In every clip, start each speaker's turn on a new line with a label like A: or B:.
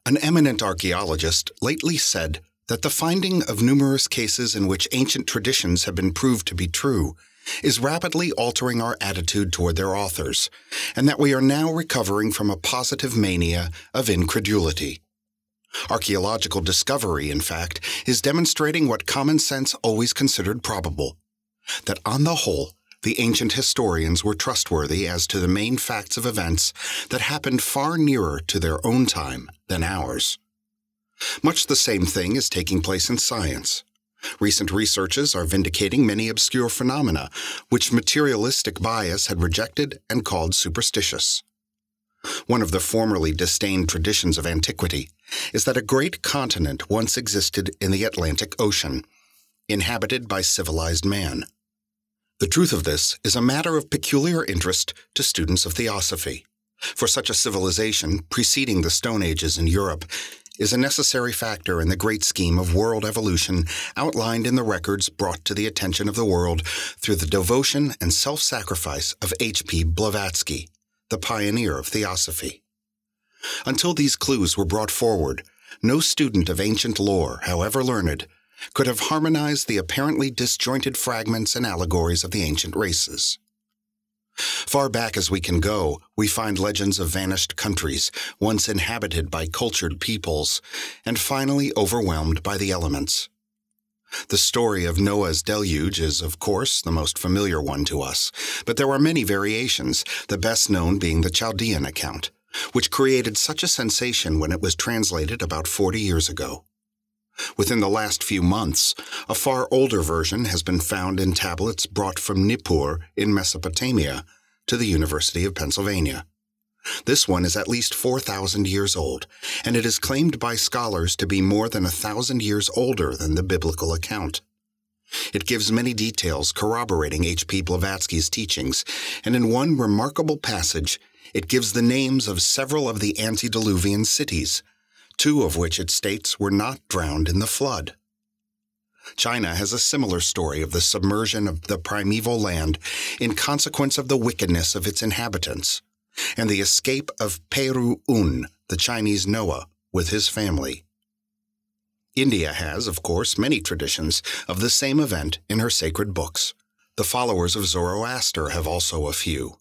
A: An eminent archaeologist lately said that the finding of numerous cases in which ancient traditions have been proved to be true is rapidly altering our attitude toward their authors, and that we are now recovering from a positive mania of incredulity. Archaeological discovery, in fact, is demonstrating what common sense always considered probable, that on the whole, the ancient historians were trustworthy as to the main facts of events that happened far nearer to their own time than ours. Much the same thing is taking place in science. Recent researches are vindicating many obscure phenomena which materialistic bias had rejected and called superstitious. One of the formerly disdained traditions of antiquity is that a great continent once existed in the Atlantic Ocean, inhabited by civilized man. The truth of this is a matter of peculiar interest to students of theosophy, for such a civilization preceding the Stone Ages in Europe is a necessary factor in the great scheme of world evolution outlined in the records brought to the attention of the world through the devotion and self-sacrifice of H.P. Blavatsky, the pioneer of theosophy. Until these clues were brought forward, no student of ancient lore, however learned, could have harmonized the apparently disjointed fragments and allegories of the ancient races. Far back as we can go, we find legends of vanished countries, once inhabited by cultured peoples, and finally overwhelmed by the elements. The story of Noah's deluge is, of course, the most familiar one to us, but there are many variations, the best known being the Chaldean account, which created such a sensation when it was translated about 40 years ago. Within the last few months, a far older version has been found in tablets brought from Nippur in Mesopotamia to the University of Pennsylvania. This one is at least 4,000 years old, and it is claimed by scholars to be more than 1,000 years older than the biblical account. It gives many details corroborating H.P. Blavatsky's teachings, and in one remarkable passage, it gives the names of several of the antediluvian cities, 2 of which it states were not drowned in the flood. China has a similar story of the submersion of the primeval land in consequence of the wickedness of its inhabitants, and the escape of Peru-Un, the Chinese Noah, with his family. India has, of course, many traditions of the same event in her sacred books. The followers of Zoroaster have also a few.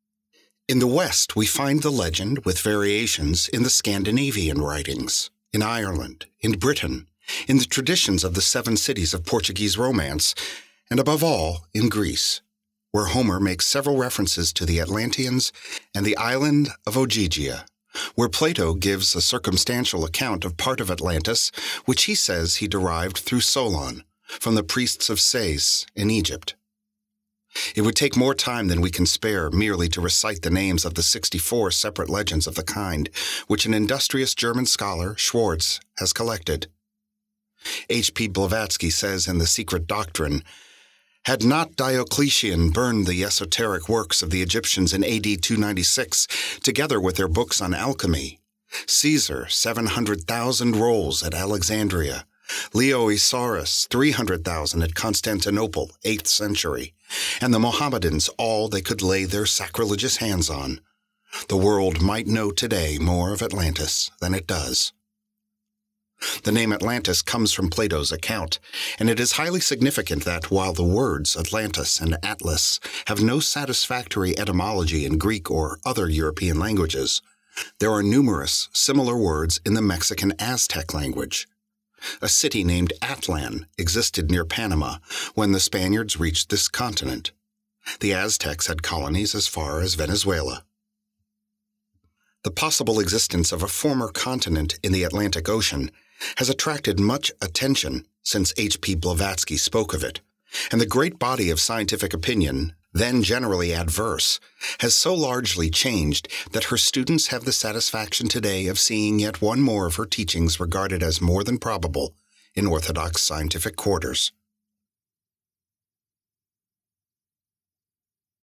A: In the West, we find the legend with variations in the Scandinavian writings, in Ireland, in Britain, in the traditions of the 7 cities of Portuguese romance, and above all, in Greece, where Homer makes several references to the Atlanteans and the island of Ogygia, where Plato gives a circumstantial account of part of Atlantis, which he says he derived through Solon, from the priests of Sais in Egypt. It would take more time than we can spare merely to recite the names of the 64 separate legends of the kind, which an industrious German scholar, Schwartz, has collected. H.P. Blavatsky says in The Secret Doctrine, "Had not Diocletian burned the esoteric works of the Egyptians in A.D. 296, together with their books on alchemy, Caesar 700,000 rolls at Alexandria, Leo Isaurus 300,000 at Constantinople, 8th century, and the Mohammedans all they could lay their sacrilegious hands on, the world might know today more of Atlantis than it does." The name Atlantis comes from Plato's account, and it is highly significant that while the words Atlantis and Atlas have no satisfactory etymology in Greek or other European languages, there are numerous similar words in the Mexican Aztec language. A city named Atlan existed near Panama when the Spaniards reached this continent. The Aztecs had colonies as far as Venezuela. The possible existence of a former continent in the Atlantic Ocean has attracted much attention since H.P. Blavatsky spoke of it, and the great body of scientific opinion, then generally adverse, has so largely changed that her students have the satisfaction today of seeing yet one more of her teachings regarded as more than probable in orthodox scientific quarters.